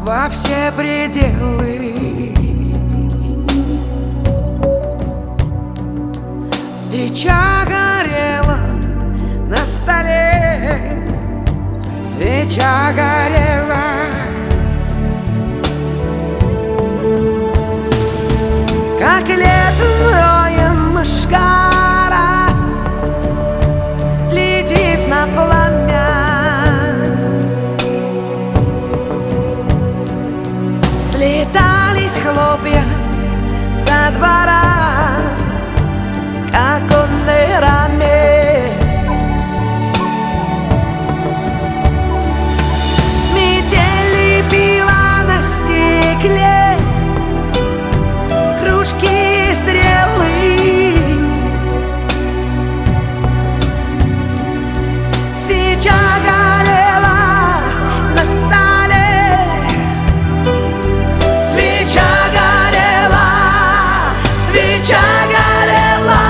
во все пределы. Свеча горела на столе, свеча горела, как летом роем мышкара летит на пламя. Слетались хлопья со двора, как оконной раме. Метели била на стекле, кружки и стрелы. Свеча горела на столе, свеча горела, свеча горела.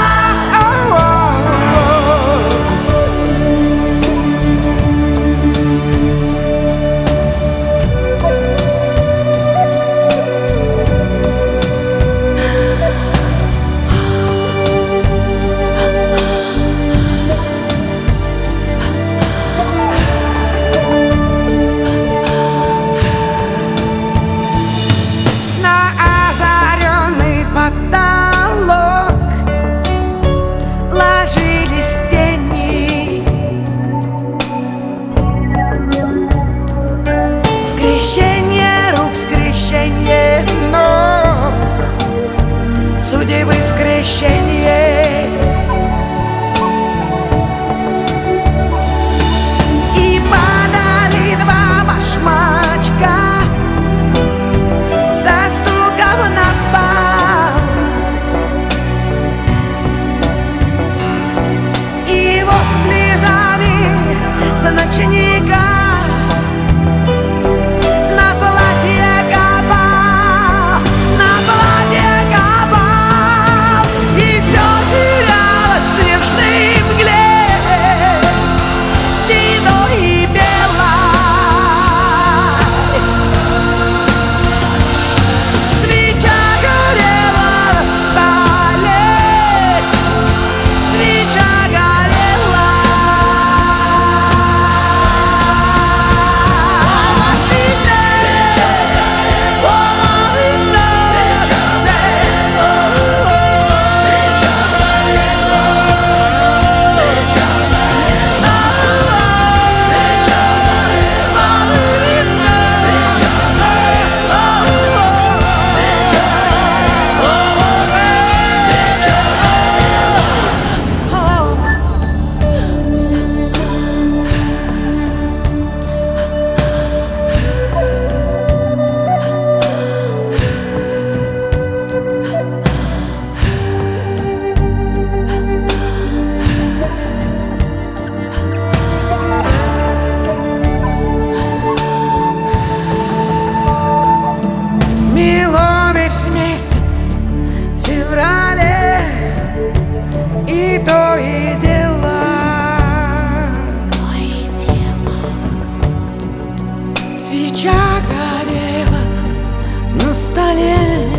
Судьбы скрещение, и падали два башмачка со стуком на пол, и его со слезами с ночника месяц в феврале, и то и дело, свеча горела на столе,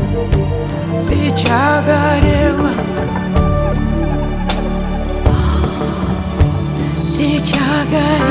свеча горела, свеча горела.